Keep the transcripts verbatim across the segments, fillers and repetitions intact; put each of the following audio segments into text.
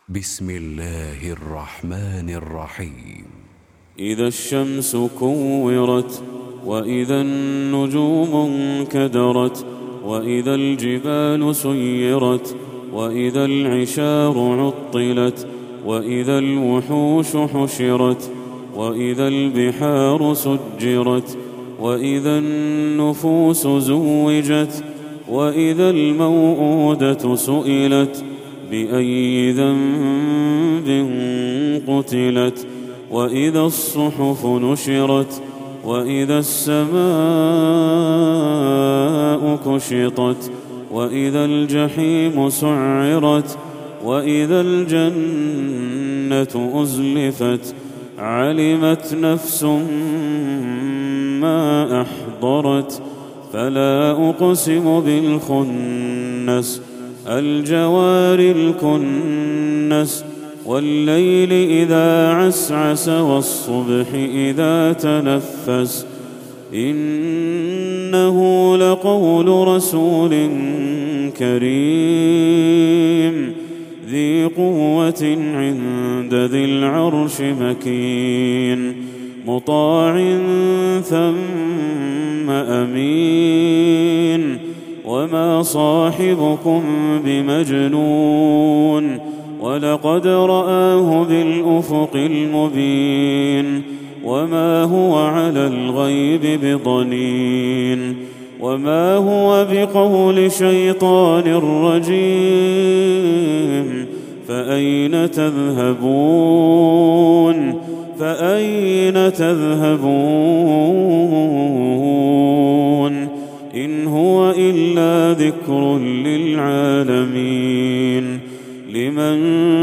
بسم الله الرحمن الرحيم. إذا الشمس كورت، وإذا النجوم انكدرت، وإذا الجبال سيرت، وإذا العشار عطلت، وإذا الوحوش حشرت، وإذا البحار سجرت، وإذا النفوس زوجت، وإذا الموءودة سئلت بأي ذنب قتلت، وإذا الصحف نشرت، وإذا السماء كشطت، وإذا الجحيم سعرت، وإذا الجنة أزلفت، علمت نفس ما أحضرت. فلا أقسم بالخنس، الجوار الكنس، والليل إذا عسعس، والصبح إذا تنفس، إنه لقول رسول كريم ذي قوة عند ذي العرش مكين، مطاع ثم أمين. وما صاحبكم بمجنون، ولقد رآه بالأفق المبين، وما هو على الغيب بضنين، وما هو بقول شيطان رجيم. فأين تذهبون فأين تذهبون إن هو إلا ذكر للعالمين، لمن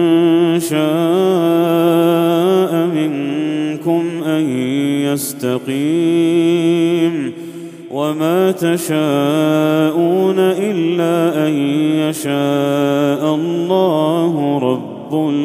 شاء منكم أن يستقيم، وما تشاءون إلا أن يشاء الله رب